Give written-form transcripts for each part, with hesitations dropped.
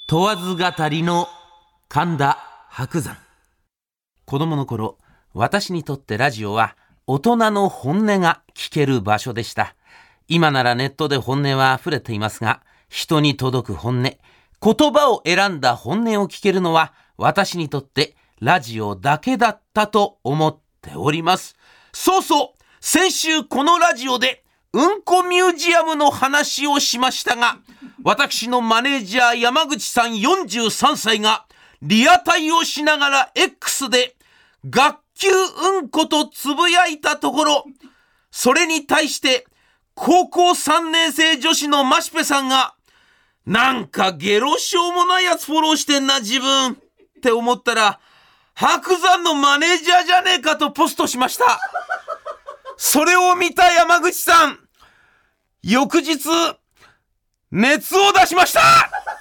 問わず語りの神田伯山。子供の頃、私にとってラジオは大人の本音が聞ける場所でした。今ならネットで本音は溢れていますが、人に届く本音、言葉を選んだ本音を聞けるのは私にとってラジオだけだったと思っております。そうそう、先週このラジオでうんこミュージアムの話をしましたが、私のマネージャー山口さん43歳がリアタイをしながら X で学級うんことつぶやいたところ、それに対して高校3年生女子のマシペさんが、なんかゲロしょうもないやつフォローしてんな自分って思ったら、白山のマネージャーじゃねえかとポストしました。それを見た山口さん、翌日熱を出しました。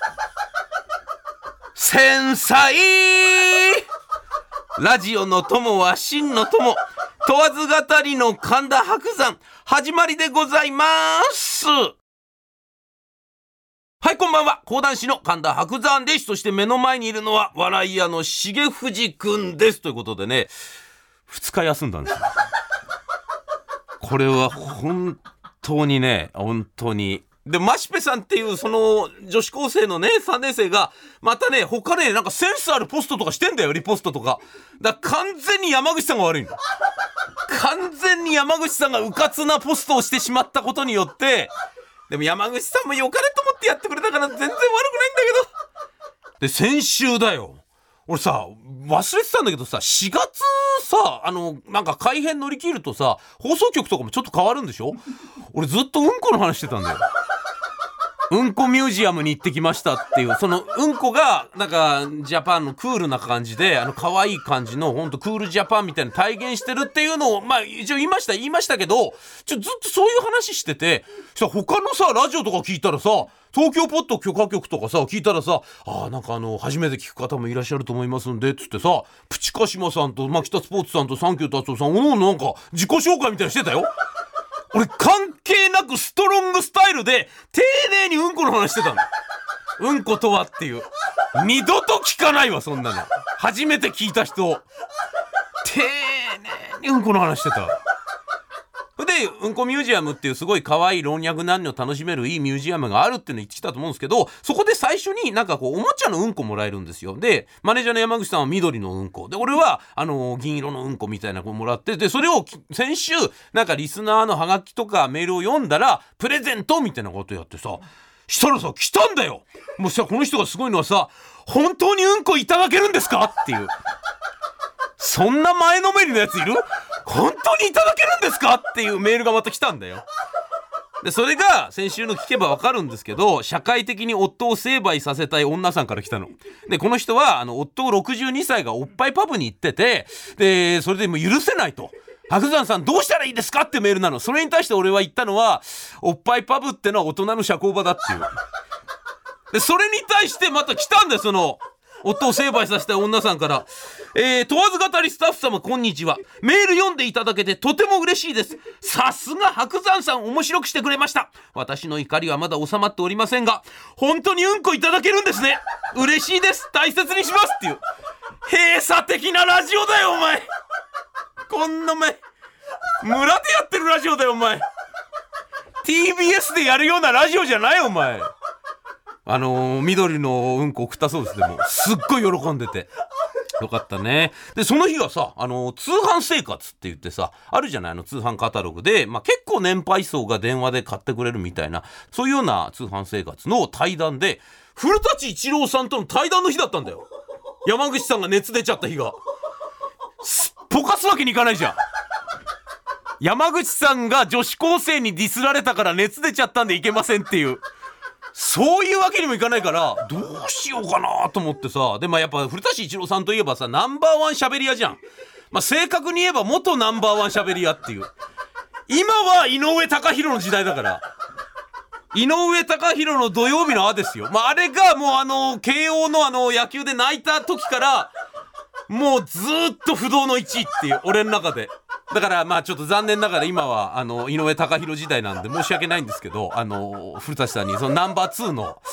繊細。ラジオの友は真の友、問わず語りの神田伯山、始まりでございます。はい、こんばんは。講談師の神田伯山です。そして目の前にいるのは笑い屋の重藤くんです。ということでね、2日休んだんですよ。これは本当にね、本当に。で、マシペさんっていうその女子高生のね、3年生が、またね、他ね、なんかセンスあるポストとかしてんだよ、リポストとか。だから完全に山口さんが悪いの。完全に山口さんがうかつなポストをしてしまったことによって、でも山口さんも良かれと思ってやってくれたから全然悪くないんだけど。で、先週だよ。俺さ、忘れてたんだけどさ、4月さ、なんか改編乗り切るとさ、放送局とかもちょっと変わるんでしょ？俺ずっとうんこの話してたんだよ。うんこミュージアムに行ってきましたっていう、そのうんこがなんかジャパンのクールな感じで、可愛い感じのほんとクールジャパンみたいな体現してるっていうのを、まあ一応言いましたけど、ずっとそういう話してて、他のさラジオとか聞いたらさ、東京ポッド許可局とかさ聞いたらさ、なんか初めて聞く方もいらっしゃると思いますんでつってさ、プチカシマさんと牧田スポーツさんとサンキュー達夫さん、なんか自己紹介みたいにしてたよ。俺関係なくストロングスタイルで丁寧にうんこの話してたの。うんことはっていう、二度と聞かないわそんなの。初めて聞いた人、丁寧にうんこの話してた。で、うんこミュージアムっていうすごい可愛い老若男女楽しめるいいミュージアムがあるっていうの言ってきたと思うんですけど、そこで最初になんかこうおもちゃのうんこもらえるんですよ。で、マネージャーの山口さんは緑のうんこで、俺は銀色のうんこみたいなのをもらって、でそれを先週なんかリスナーのハガキとかメールを読んだらプレゼントみたいなことやってさ、したらさ来たんだよ。もうさ、この人がすごいのはさ、本当にうんこいただけるんですかっていう、そんな前のめりのやついる？本当にいただけるんですかっていうメールがまた来たんだよ。でそれが先週の聞けばわかるんですけど、社会的に夫を成敗させたい女さんから来たので、この人は夫62歳がおっぱいパブに行ってて、でそれでもう許せないと、白山さんどうしたらいいですかってメールなの。それに対して俺は言ったのは、おっぱいパブってのは大人の社交場だっていう。でそれに対してまた来たんだよ、その夫を成敗させた女さんから。問わず語りスタッフ様こんにちは。メール読んでいただけてとても嬉しいです。さすが白山さん、面白くしてくれました。私の怒りはまだ収まっておりませんが、本当にうんこいただけるんですね。嬉しいです。大切にしますっていう、閉鎖的なラジオだよお前。こんな村でやってるラジオだよお前。 TBS でやるようなラジオじゃないよお前。緑のうんこ送ったそうです。でもすっごい喜んでてよかったね。でその日はさ、通販生活って言ってさ、あるじゃない、通販カタログで、結構年配層が電話で買ってくれるみたいな、そういうような通販生活の対談で、古舘一郎さんとの対談の日だったんだよ。山口さんが熱出ちゃった日が。すっぽかすわけにいかないじゃん。山口さんが女子高生にディスられたから熱出ちゃったんでいけませんっていう、そういうわけにもいかないから、どうしようかなと思ってさ。でやっぱ古舘一郎さんといえばさ、ナンバーワンしゃべり屋じゃん。正確に言えば元ナンバーワンしゃべり屋っていう。今は井上貴博の時代だから、井上貴博の土曜日のですよ。あれがもう慶応の野球で泣いた時からもうずっと不動の1位っていう、俺の中で。だからちょっと残念ながら今は井上貴博時代なんで申し訳ないんですけど、古舘さんにそのナンバー2の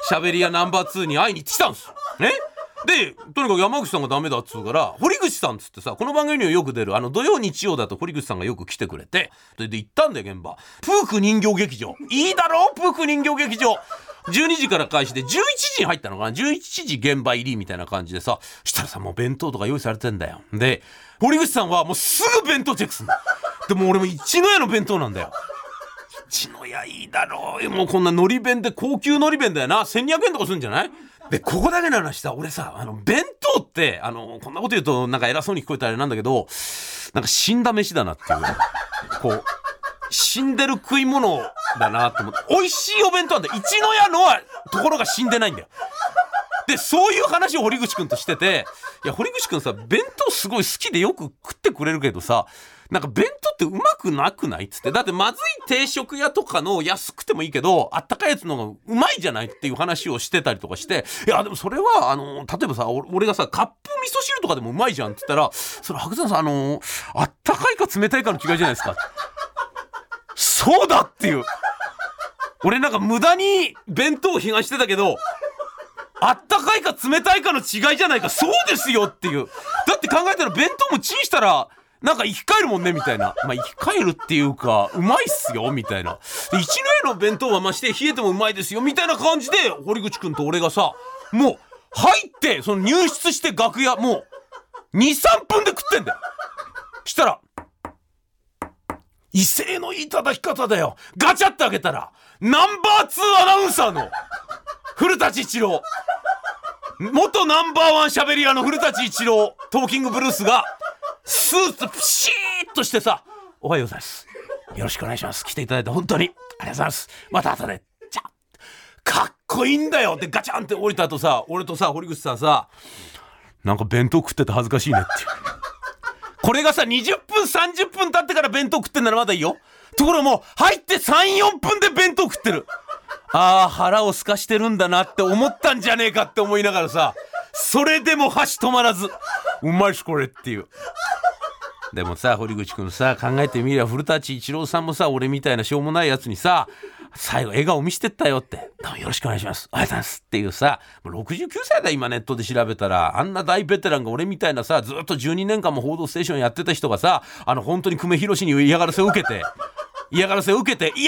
しゃべり屋ナンバー2に会いに行ってきたんですね。でとにかく山口さんがダメだっつうから堀口さんっつってさ、この番組にはよく出る土曜日曜だと堀口さんがよく来てくれて、で行ったんだよ現場。プーク人形劇場、いいだろプーク人形劇場。12時から開始で11時に入ったのかな、11時現場入りみたいな感じでさ、したらさもう弁当とか用意されてんだよ。で堀口さんはもうすぐ弁当チェックするんだ。でも俺も一の屋の弁当なんだよ。一の屋いいだろう、もうこんな海苔弁で高級海苔弁だよな、1200円とかするんじゃない。でここだけの話さ、俺さ弁当ってこんなこと言うとなんか偉そうに聞こえたらあれなんだけど、なんか死んだ飯だなっていう、こう死んでる食い物だなと思って。美味しいお弁当なんだよ一の屋のは、ところが死んでないんだよ。でそういう話を堀口くんとしてて、いや堀口くんさ弁当すごい好きでよく食ってくれるけどさ、なんか弁当ってうまくなくないっつって。だってまずい定食屋とかの安くてもいいけどあったかいやつの方がうまいじゃないっていう話をしてたりとかして、いやでもそれは例えばさ俺がさカップ味噌汁とかでもうまいじゃんって言ったら、それ白山さんあったかいか冷たいかの違いじゃないですか。そうだっていう、俺なんか無駄に弁当を批判してたけど、あったかいか冷たいかの違いじゃないか、そうですよっていう。だって考えたら弁当もチンしたらなんか生き返るもんねみたいな、まあ生き返るっていうかうまいっすよみたいな。で一の屋の弁当はまして冷えてもうまいですよみたいな感じで堀口くんと俺がさもう入ってその入室して楽屋もう 2,3 分で食ってんだよ。したら威勢のいい叩き方だよ。ガチャって開けたらナンバー2アナウンサーの古舘一郎、元ナンバー1しゃべり屋の古舘一郎トーキングブルースがスーツピシーッとしてさ、おはようございます、よろしくお願いします、来ていただいて本当にありがとうございます、また後でじゃかっこいいんだよ。でガチャンって降りた後さ、俺とさ堀口さんさ、なんか弁当食ってて恥ずかしいねっていう。これがさ20分30分経ってから弁当食ってんならまだいいよ。ところがもう入って 3,4 分で弁当食ってる。あー腹を空かしてるんだなって思ったんじゃねえかって思いながらさ、それでも箸止まらずうまいしこれっていう。でもさ堀口くんさ考えてみりゃ古舘一郎さんもさ俺みたいなしょうもないやつにさ最後笑顔見せてったよって、どうもよろしくお願いします、ありがとうございますっていうさ、69歳だ今ネットで調べたら、あんな大ベテランが俺みたいなさずっと12年間も報道ステーションやってた人がさ本当に久米宏に嫌がらせを受けて嫌がらせを受けて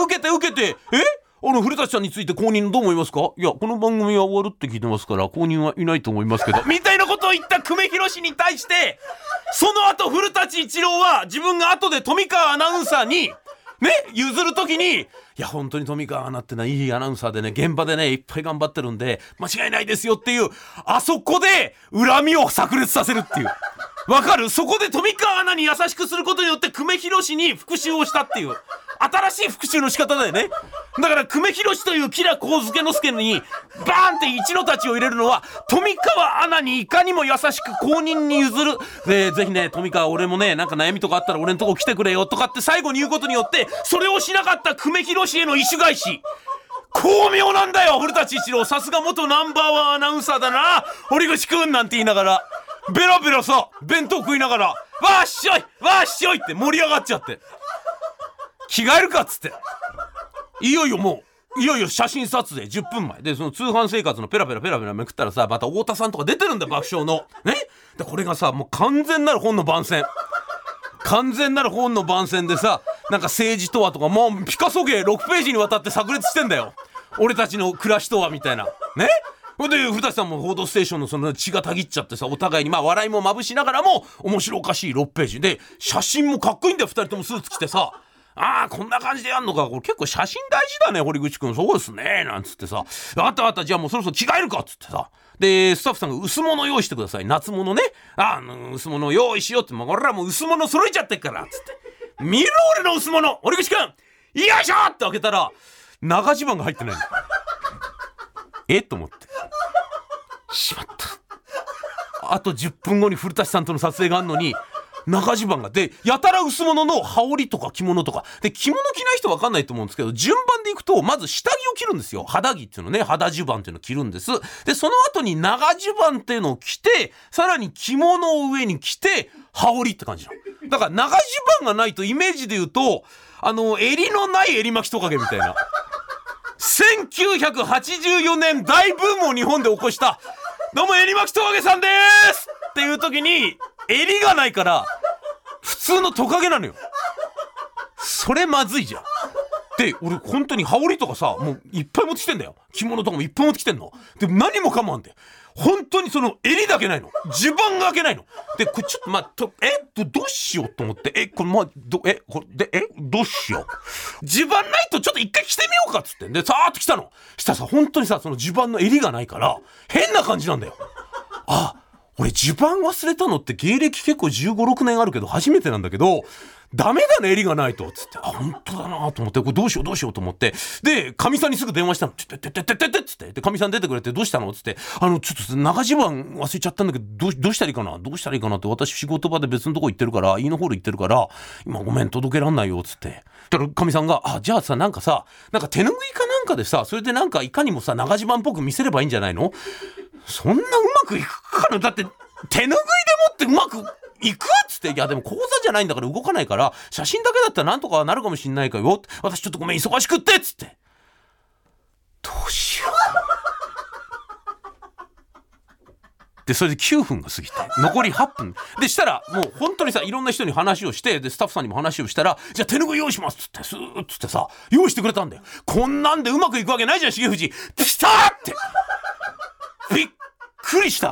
古舘さんについて公認どう思いますか。いやこの番組は終わるって聞いてますから公認はいないと思いますけどみたいなことを言った久米宏に対して、その後古舘一郎は自分が後で富川アナウンサーにね譲る時に、いや本当に富川アナってのはいいアナウンサーでね現場でねいっぱい頑張ってるんで間違いないですよっていう、あそこで恨みを炸裂させるっていう。わかる？そこで富川アナに優しくすることによって久米宏に復讐をしたっていう新しい復讐の仕方だよね。だから久米宏という吉良上野介にバーンって一の太刀を入れるのは富川アナにいかにも優しく公認に譲る。でぜひね富川俺もねなんか悩みとかあったら俺のとこ来てくれよとかって最後に言うことによってそれをしなかった久米宏への意種返し、巧妙なんだよ古舘一郎、さすが元ナンバーワンアナウンサーだな堀口くんなんて言いながらベラベラさ弁当食いながらわーっしょいわーっしょいって盛り上がっちゃって、着替えるかっつっていよいよ写真撮影10分前で、その通販生活のペラペラめくったらさまた太田さんとか出てるんだ爆笑のね。でこれがさもう完全なる本の番宣でさ、なんか政治とはとかもうピカソ芸6ページにわたって炸裂してんだよ、俺たちの暮らしとはみたいなね。で古舘さんも報道ステーションのその血がたぎっちゃってさ、お互いに笑いもまぶしながらも面白おかしい6ページで写真もかっこいいんだよ、2人ともスーツ着てさ、こんな感じでやんのか、これ結構写真大事だね堀口くん、そうですねなんつってさ、あったじゃあもうそろそろ着替えるかっつってさ、でスタッフさんが薄物用意してください、夏物ね、薄物用意しようって、俺らもう薄物揃えちゃってっからっつって見ろ俺の薄物、堀口くんよいしょって開けたら長襦袢が入ってないのと思ってしまった、あと10分後に古舘さんとの撮影があんのに長襦袢がでやたら薄物の羽織とか着物とかで、着物着ない人分かんないと思うんですけど順番でいくとまず下着を着るんですよ、肌着っていうのね、肌襦袢っていうのを着るんです。でその後に長襦袢っていうのを着てさらに着物を上に着て羽織って感じなの。だから長襦袢がないとイメージで言うと襟のない襟巻きトカゲみたいな 1984年大ブームを日本で起こしたどうも襟巻トカゲさんですっていう時に襟がないから普通のトカゲなのよ。それまずいじゃん。で俺本当に羽織とかさもういっぱい持ってきてんだよ。着物とかもいっぱい持ってきてんの。で何もかもあんで本当にその襟だけないの。襦袢が開けないの。でこれちょっとどうしようと思ってこれどうしよう。襦袢ないとちょっと一回着てみようかっつってでさーっと来たの。したらさ本当にさその襦袢の襟がないから変な感じなんだよ。俺襦袢忘れたのって芸歴結構15、6年あるけど初めてなんだけどダメだね襟がないとつって本当だなと思ってこれどうしようと思ってでかみさんにすぐ電話したの。つってでかみさん出てくれてどうしたのつってちょっと長襦袢忘れちゃったんだけどどうしたらいいかなって私仕事場で別のとこ行ってるからイーノホール行ってるから今ごめん届けらんないよつってだからかみさんがじゃあさなんか手拭いかなんかでさそれでなんかいかにもさ長襦袢っぽく見せればいいんじゃないの。そんなうまくいくかな。だって手拭いでもってうまくいくっつっていやでも講座じゃないんだから動かないから写真だけだったらなんとかなるかもしんないかよ私ちょっとごめん忙しくってっつってどうしようでそれで9分が過ぎて残り8分でしたらもう本当にさいろんな人に話をしてでスタッフさんにも話をしたらじゃあ手拭い用意しますっつってスーッつってさ用意してくれたんだよ。こんなんでうまくいくわけないじゃん重藤ピターってびっくりした。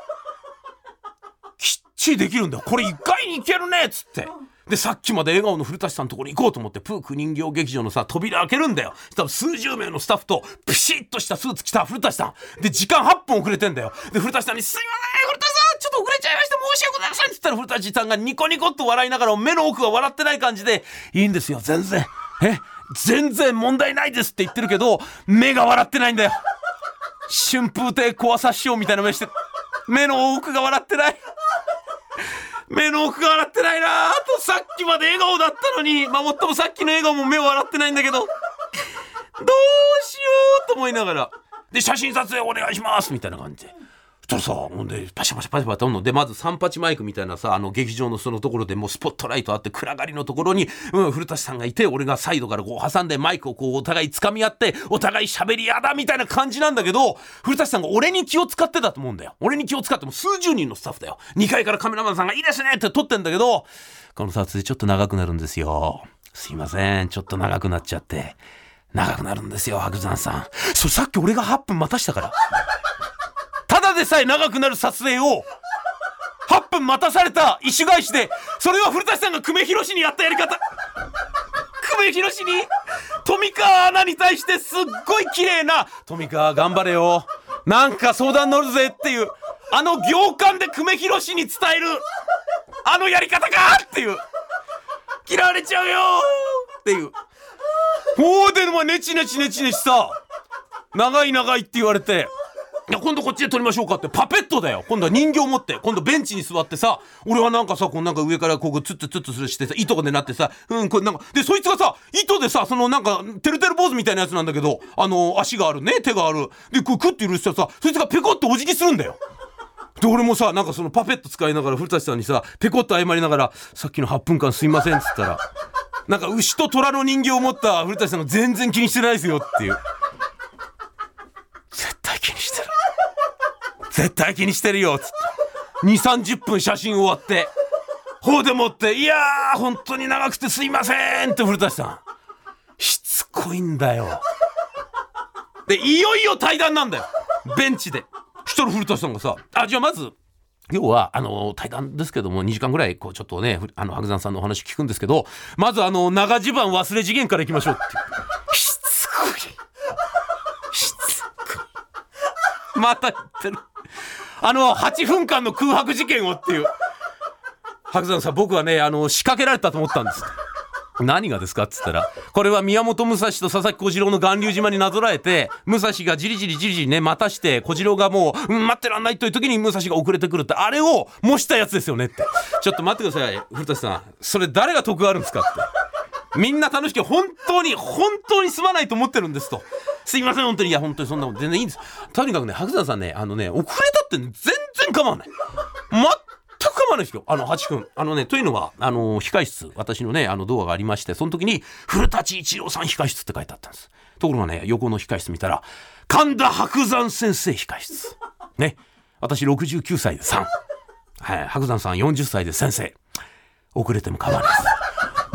きっちりできるんだよこれ一回にいけるねっつってでさっきまで笑顔の古舘さんのところに行こうと思ってプーク人形劇場のさ扉開けるんだよ。多分数十名のスタッフとピシッとしたスーツ着た古舘さんで時間8分遅れてんだよ。で古舘さんにすいません古舘さんちょっと遅れちゃいました申し訳ございませんっつったら古舘さんがニコニコっと笑いながら目の奥が笑ってない感じでいいんですよ全然問題ないですって言ってるけど目が笑ってないんだよ。春風亭小朝師匠みたいな目して目の奥が笑ってないなとさっきまで笑顔だったのにもっともさっきの笑顔も目を笑ってないんだけどどうしようと思いながらで写真撮影お願いしますみたいな感じでそしたらさほんでパシャとんのでまず38マイクみたいなさ劇場のそのところでもうスポットライトあって暗がりのところに、古舘さんがいて俺がサイドからこう挟んでマイクをこうお互い掴み合ってお互い喋りやだみたいな感じなんだけど古舘さんが俺に気を使ってたと思うんだよ。俺に気を使っても数十人のスタッフだよ。2階からカメラマンさんがいいですねって撮ってんだけどこの撮影ちょっと長くなるんですよすいませんちょっと長くなっちゃって長くなるんですよ白山さんさっき俺が8分待たしたからただでさえ長くなる撮影を8分待たされた意趣返しでそれは古舘さんが久米宏にやったやり方久米宏に富川アナに対してすっごい綺麗な富川頑張れよなんか相談乗るぜっていう行間で久米宏に伝えるやり方かっていう嫌われちゃうよっていうほうでネチネチさ長いって言われていや今度こっちで撮りましょうかってパペットだよ。今度は人形持って今度ベンチに座ってさ俺はなんかさこうなんか上からこうツッツするしてさ糸でなってさこれなんかでそいつがさ糸でさそのなんかてるてる坊主みたいなやつなんだけど足があるね手があるでこうクッて許したらさそいつがペコってお辞儀するんだよ。で俺もさなんかそのパペット使いながら古舘さんにさペコッと謝りながらさっきの8分間すいませんっつったらなんか牛と虎の人形を持った古舘さんが全然気にしてないですよっていう絶対気にしてるよっつって 2,30 分写真終わってほうでもっていやー本当に長くてすいませんって古舘さんしつこいんだよ。でいよいよ対談なんだよベンチで。一人古舘さんがさじゃあまず要は対談ですけども2時間ぐらいこうちょっとね白山さんのお話聞くんですけどまず長襦袢忘れ次元からいきましょうってしつこいまた言ってる8分間の空白事件をっていう白山さん僕はね仕掛けられたと思ったんです何がですかっつったらこれは宮本武蔵と佐々木小次郎の巌流島になぞらえて武蔵がじりじりね待たして小次郎がもう、待ってらんないという時に武蔵が遅れてくるってあれを模したやつですよねってちょっと待ってください古舘さんそれ誰が得があるんですかってみんな楽しく本当にすまないと思ってるんですとすいません本当にいや本当にそんなもん全然いいんですとにかくね白山さんね遅れたって全然構わない構わないですよ、8分。というのは、控室、私のね、ドアがありまして、その時に、古舘一郎さん控室って書いてあったんです。ところがね、横の控室見たら、神田伯山先生控室。ね。私69歳で3。はい、伯山さん40歳で先生。遅れても構わないです。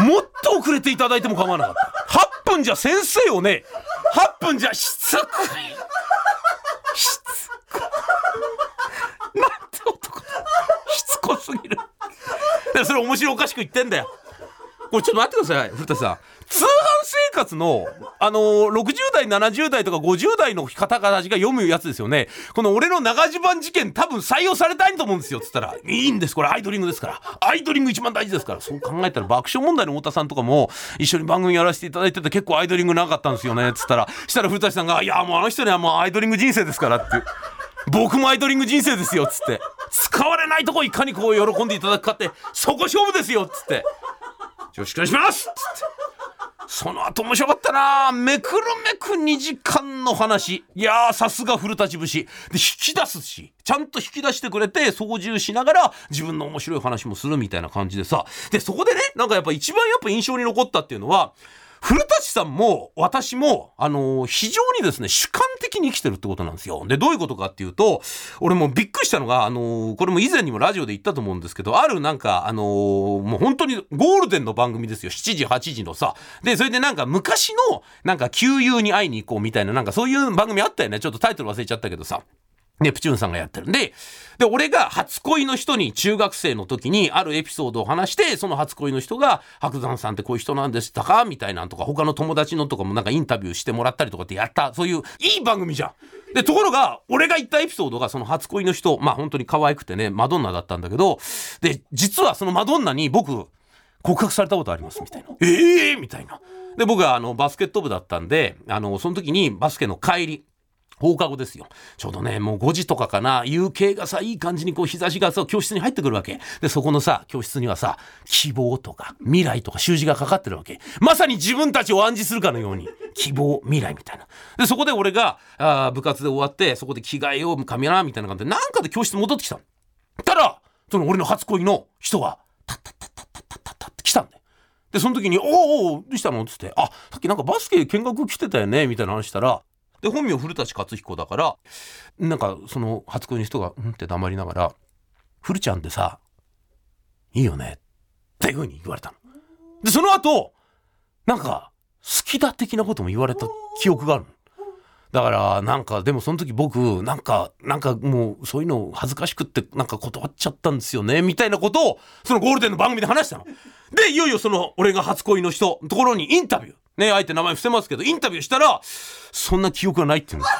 もっと遅れていただいても構わなかった。8分じゃ先生をね、8分じゃしつこい。しつこい。なんて男だ。しつこすぎる。それ面白おかしく言ってんだよ。これちょっと待ってください、古田さん。通販生活の、60代、70代とか50代の方々が読むやつですよね。この俺の長襦袢事件多分採用されたいと思うんですよ。つったら、いいんです。これアイドリングですから。アイドリング一番大事ですから。そう考えたら爆笑問題の太田さんとかも一緒に番組やらせていただいてて結構アイドリング長かったんですよね。つったら、したら古田さんが、いやもうあの人にはもうアイドリング人生ですからって。僕もアイドリング人生ですよ。つって。使われないとこいかにこう喜んでいただくかって、そこ勝負ですよ。つって。よろしくお願いします。つって。その後面白かったな。めくるめく2時間の話。いやー、さすが古舘節で、引き出すし、ちゃんと引き出してくれて操縦しながら自分の面白い話もするみたいな感じでさ。でそこでね、なんかやっぱ一番やっぱ印象に残ったっていうのは、古舘さんも私も非常にですね主観的に生きてるってことなんですよ。でどういうことかっていうと、俺もびっくりしたのがこれも以前にもラジオで言ったと思うんですけど、あるなんかもう本当にゴールデンの番組ですよ。7時8時のさ。でそれでなんか昔のなんか旧友に会いに行こうみたいな、なんかそういう番組あったよね。ちょっとタイトル忘れちゃったけどさ、ネプチューンさんがやってるんで、俺が初恋の人に中学生の時にあるエピソードを話して、その初恋の人が伯山さんってこういう人なんでしたかみたいなのとか、他の友達のとかもなんかインタビューしてもらったりとかってやった、そういういい番組じゃん。でところが俺が言ったエピソードがその初恋の人、まあ本当に可愛くてね、マドンナだったんだけど、で実はそのマドンナに僕告白されたことありますみたいな。みたいな。で僕はバスケット部だったんで、その時にバスケの帰り、放課後ですよ。ちょうどね、もう5時とかかな、夕景がさ、いい感じにこう日差しがさ、教室に入ってくるわけ。で、そこのさ、教室にはさ、希望とか未来とか習字がかかってるわけ。まさに自分たちを暗示するかのように、希望、未来みたいな。で、そこで俺が、部活で終わって、そこで着替えよう、カメラみたいな感じで、なんかで教室戻ってきたの。たら、その俺の初恋の人が、タッタッタッタッタッタッタッタッって来たんだよ。で、その時に、おうどうしたのつって、さっきなんかバスケ見学来てたよねみたいな話したら、で本名古舘克彦だから、なんかその初恋の人がって黙りながら、古ちゃんってさいいよねっていう風に言われたの。でその後なんか好きだ的なことも言われた記憶があるの。だからなんかでもその時僕なんかもうそういうの恥ずかしくってなんか断っちゃったんですよねみたいなことをそのゴールデンの番組で話したの。でいよいよその俺が初恋の人のところにインタビューね、あえて名前伏せますけどインタビューしたらそんな記憶がないっていうの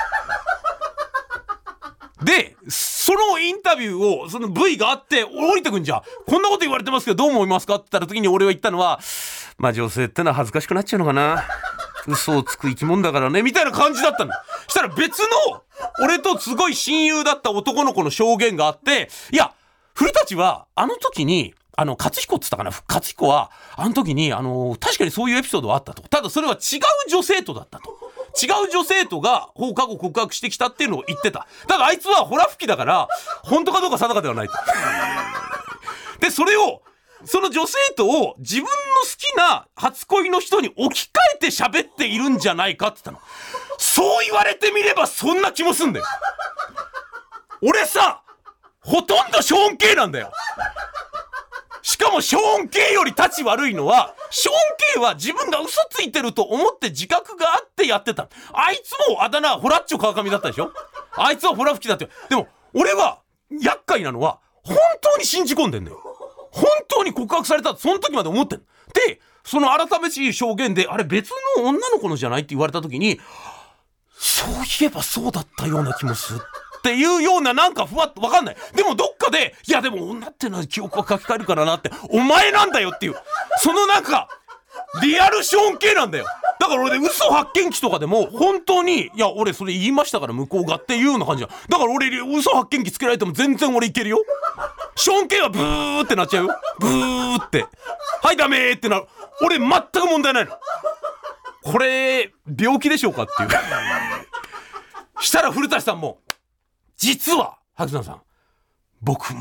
でそのインタビューをその V があって降りてくんじゃん。こんなこと言われてますけどどう思いますかって言った時に俺は言ったのは、まあ女性ってのは恥ずかしくなっちゃうのかな、嘘をつく生き物だからねみたいな感じだったの。したら別の俺とすごい親友だった男の子の証言があって、いや古舘はあの時に勝彦っつったかな、勝彦はあの時に確かにそういうエピソードはあったと。ただそれは違う女生徒だったと。違う女生徒が放課後告白してきたっていうのを言ってた。だからあいつはホラ吹きだから本当かどうか定かではないと。でそれをその女生徒を自分の好きな初恋の人に置き換えて喋っているんじゃないかって言ったの。そう言われてみればそんな気もすんだよ。俺さほとんどショーン K なんだよ。しかもショーン K より立ち悪いのはショーン K は自分が嘘ついてると思って自覚があってやってた。あいつもあだ名ホラッチョ川上だったでしょ。あいつはホラ吹きだって。でも俺は厄介なのは本当に信じ込んでんだよ。本当に告白されたってその時まで思ってんの。でその改めしい証言であれ別の女の子のじゃないって言われた時に、そういえばそうだったような気もするっていうような、なんかふわっと分かんない。でもどっかでいやでも女ってのは記憶は書き換えるからなって、お前なんだよっていう、そのなんかリアルショーン系なんだよ。だから俺ね、嘘発見器とかでも本当にいや俺それ言いましたから向こうがっていうような感じだ。だから俺嘘発見器つけられても全然俺いけるよ。ショーン系はブーってなっちゃうよ。ブーってはいダメーってなる。俺全く問題ないの。これ病気でしょうかっていうしたら古舘さんも実は白山さん僕も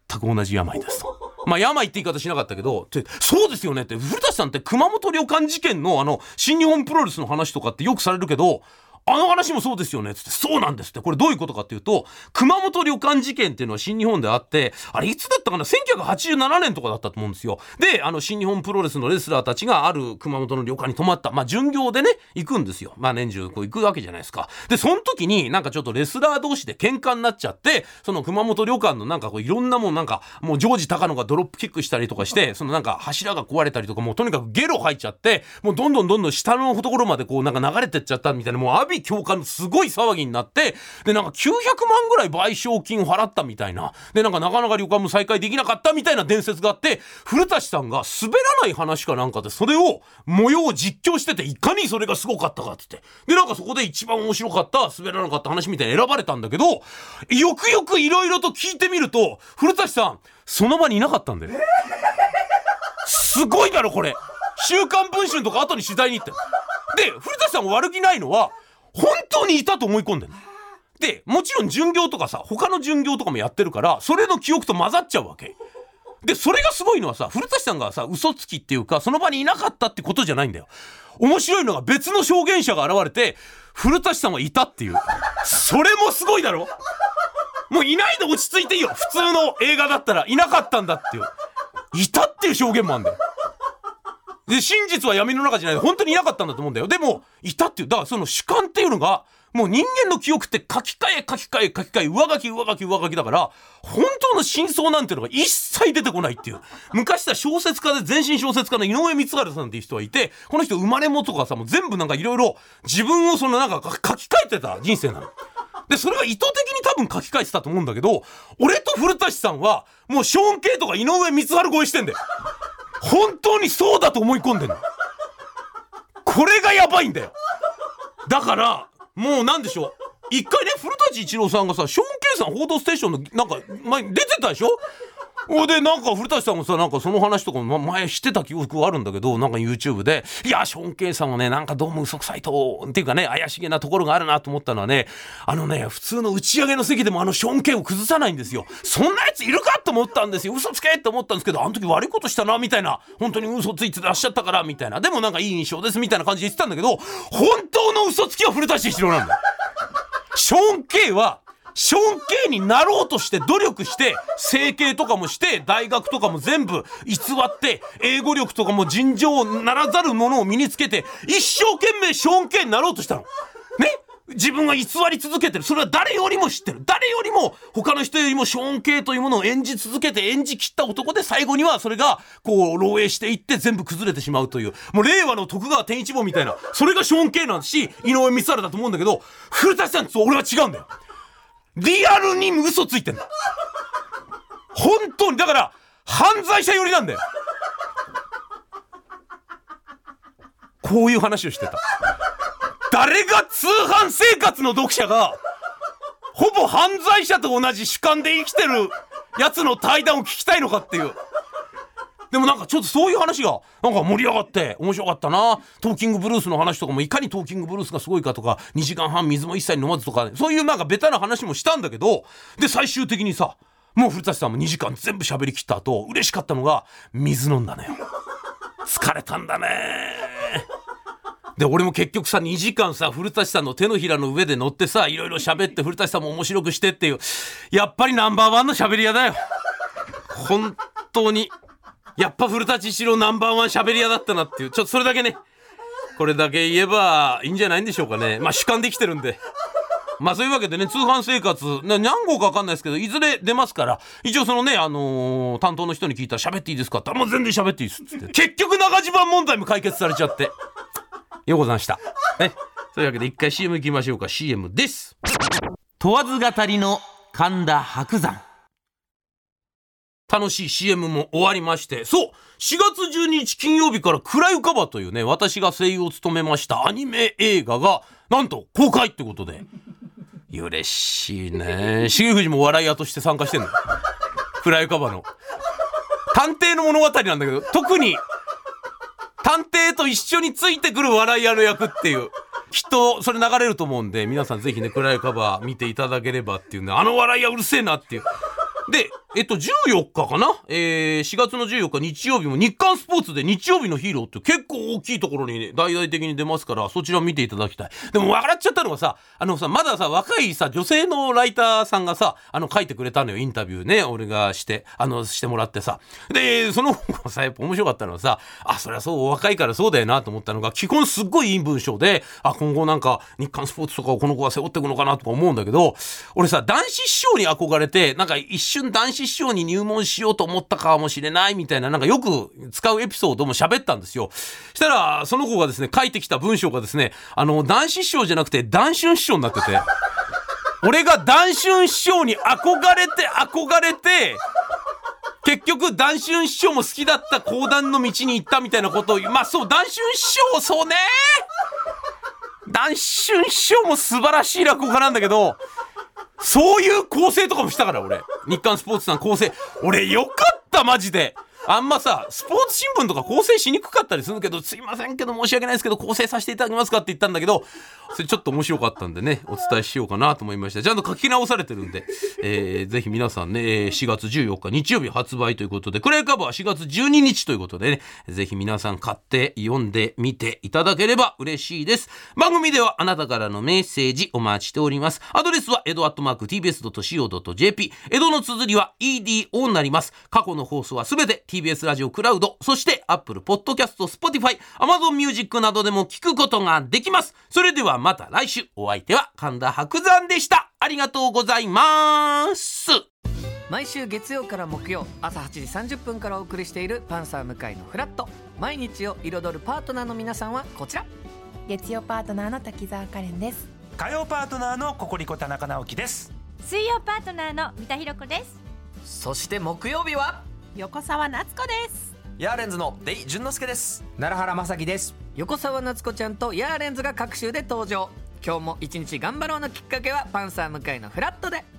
全く同じ病ですと。まあ病って言い方しなかったけど、そうですよねって、古舘さんって熊本旅館事件の新日本プロレスの話とかってよくされるけど、あの話もそうですよねつって、そうなんですって。これどういうことかっていうと、熊本旅館事件っていうのは新日本であって、あれいつだったかな、1987年とかだったと思うんですよ。で、新日本プロレスのレスラーたちがある熊本の旅館に泊まった、まあ巡業でね行くんですよ。まあ年中こう行くわけじゃないですか。でその時になんかちょっとレスラー同士で喧嘩になっちゃって、その熊本旅館のなんかこういろんなもん、なんかもうジョージ高野がドロップキックしたりとかして、そのなんか柱が壊れたりとか、もうとにかくゲロ入っちゃって、もうどんどん下のところまでこうなんか流れてっちゃったみたいな、もう阿鼻教官のすごい騒ぎになって、でなんか900万ぐらい賠償金を払ったみたいな、でなんかなかなか旅館も再開できなかったみたいな伝説があって、古舘さんが滑らない話かなんかでそれを模様を実況してて、いかにそれがすごかったかっつって、でなんかそこで一番面白かった滑らなかった話みたいに選ばれたんだけど、よくよくいろいろと聞いてみると、古舘さんその場にいなかったんだよ。すごいだろこれ。週刊文春とか後に取材に行って、で古舘さんが悪気ないのは本当にいたと思い込んでる。でもちろん巡業とかさ、他の巡業とかもやってるから、それの記憶と混ざっちゃうわけで、それがすごいのはさ、古舘さんがさ嘘つきっていうかその場にいなかったってことじゃないんだよ。面白いのが別の証言者が現れて、古舘さんはいたっていう、それもすごいだろ。もういないで落ち着いていいよ。普通の映画だったらいなかったんだっていう、いたっていう証言もあんだよ。で真実は闇の中じゃない、本当にいなかったんだと思うんだよ。でもいたっていう、だからその主観っていうのが、もう人間の記憶って書き換え上書きだから、本当の真相なんていうのが一切出てこないっていう。昔さ小説家で全身小説家の井上光晴さんっていう人がいて、この人生まれもとかさもう全部なんかいろいろ自分をそのなんか書き換えてた人生なの。でそれが意図的に多分書き換えてたと思うんだけど、俺と古舘さんはもうショーン・ケイとか井上光晴超えしてんだよ。本当にそうだと思い込んでんの。これがやばいんだよ。だからもうなんでしょう、一回ね古舘一郎さんがさ、ショーン・ケイさん報道ステーションのなんか前に出てたでしょ。でなんか古舘さんもさ、なんかその話とかも前してた記憶があるんだけど、なんか YouTube で、いやショーン・ケイさんはねなんかどうも嘘くさいとっていうかね、怪しげなところがあるなと思ったのはね、普通の打ち上げの席でもショーン・ケイを崩さないんですよ。そんなやついるかと思ったんですよ。嘘つけって思ったんですけど、あの時悪いことしたなみたいな、本当に嘘ついてらっしゃったからみたいな、でもなんかいい印象ですみたいな感じで言ってたんだけど、本当の嘘つきは古舘一郎なんだよ。ショーン・ケイはショーン・ケイになろうとして努力して、整形とかもして大学とかも全部偽って英語力とかも尋常ならざるものを身につけて、一生懸命ショーン・ケイになろうとしたのね。自分が偽り続けてる。それは誰よりも知ってる。誰よりも他の人よりもショーン・ケイというものを演じ続けて演じ切った男で、最後にはそれがこう漏洩していって全部崩れてしまうという、もう令和の徳川天一坊みたいな、それがショーン・ケイなんし、井上光晴だと思うんだけど、古舘さんと俺は違うんだよ。リアルに嘘ついてんだ。本当に。だから犯罪者寄りなんだよ。こういう話をしてた。誰が通販生活の読者がほぼ犯罪者と同じ主観で生きてるやつの対談を聞きたいのかっていう。でもなんかちょっとそういう話がなんか盛り上がって面白かったな。トーキングブルースの話とかも、いかにトーキングブルースがすごいかとか、2時間半水も一切飲まずとか、そういうなんかベタな話もしたんだけど、で最終的にさ、もう古舘さんも2時間全部喋り切った後、嬉しかったのが水飲んだのよ。疲れたんだね。で俺も結局さ2時間さ古舘さんの手のひらの上で乗ってさ、いろいろ喋って古舘さんも面白くしてっていう、やっぱりナンバーワンの喋り屋だよ。本当にやっぱ古舘一郎ナンバーワン喋り屋だったなっていう、ちょっとそれだけね、これだけ言えばいいんじゃないんでしょうかね。まあ主観できてるんで。まあそういうわけでね、通販生活何号か分かんないですけど、いずれ出ますから、一応そのね担当の人に聞いたら喋っていいですかって、もう全然喋っていいですって結局長襦袢問題も解決されちゃって、ようございましたね。というわけで一回 CM 行きましょうか。 CM です。問わず語りの神田伯山。楽しい CM も終わりまして、そう4月12日金曜日から暗い浮かばというね、私が声優を務めましたアニメ映画がなんと公開ってことで、嬉しいね。重藤も笑い屋として参加してんの。暗い浮かばの探偵の物語なんだけど、特に探偵と一緒についてくる笑い屋の役っていう、きっとそれ流れると思うんで、皆さんぜひね暗い浮かば見ていただければっていうね、笑い屋うるせえなっていう。で 14日かな、4月の14日日曜日も日刊スポーツで日曜日のヒーローって結構大きいところにね大々的に出ますから、そちらを見ていただきたい。でも笑っちゃったのがさ、まださ若いさ女性のライターさんがさ書いてくれたのよ、インタビューね、俺がしてもらってさ、でその方がさやっぱ面白かったのはさ、そりゃそう若いからそうだよなと思ったのが、基本すっごいいい文章で、今後なんか日刊スポーツとかをこの子が背負っていくのかなとか思うんだけど、俺さ男子師匠に憧れてなんか一瞬男子師匠に入門しようと思ったかもしれないみたいな、なんかよく使うエピソードも喋ったんですよ。したらその子がですね書いてきた文章がですね、男子師匠じゃなくて談春師匠になってて俺が談春師匠に憧れて結局談春師匠も好きだった講談の道に行ったみたいなことを、そう談春師匠、そうね、談春師匠も素晴らしい落語家なんだけど、そういう構成とかもしたから俺、日刊スポーツさん構成、俺よかったマジで。あんまさスポーツ新聞とか構成しにくかったりするけど、すいませんけど申し訳ないですけど構成させていただけますかって言ったんだけど、それちょっと面白かったんでねお伝えしようかなと思いました。ちゃんと書き直されてるんで、ぜひ皆さんね、4月14日日曜日発売ということで、クレイカバーは4月12日ということでね、ぜひ皆さん買って読んでみていただければ嬉しいです。番組ではあなたからのメッセージお待ちしております。アドレスはedo@tbs.co.jp、 江戸の綴りは EDO になります。過去の放送はすべて TBS ラジオクラウド、そして Apple Podcast、Spotify、Amazon Music などでも聞くことができます。それではまた来週、お相手は神田伯山でした。ありがとうございます。 毎週月曜から木曜朝8時30分からお送りしているパンサー向井のフラット。毎日を彩るパートナーの皆さんはこちら。 月曜パートナーの滝沢カレンです。 火曜パートナーのココリコ田中直樹です。 水曜パートナーの三田寛子です。 そして木曜日は横澤夏子です。 ヤーレンズのデイ淳之介です。 奈良原正樹です。 横澤夏子ちゃんとヤーレンズが各週で登場。今日も一日頑張ろうのきっかけはパンサー向井のフラットで。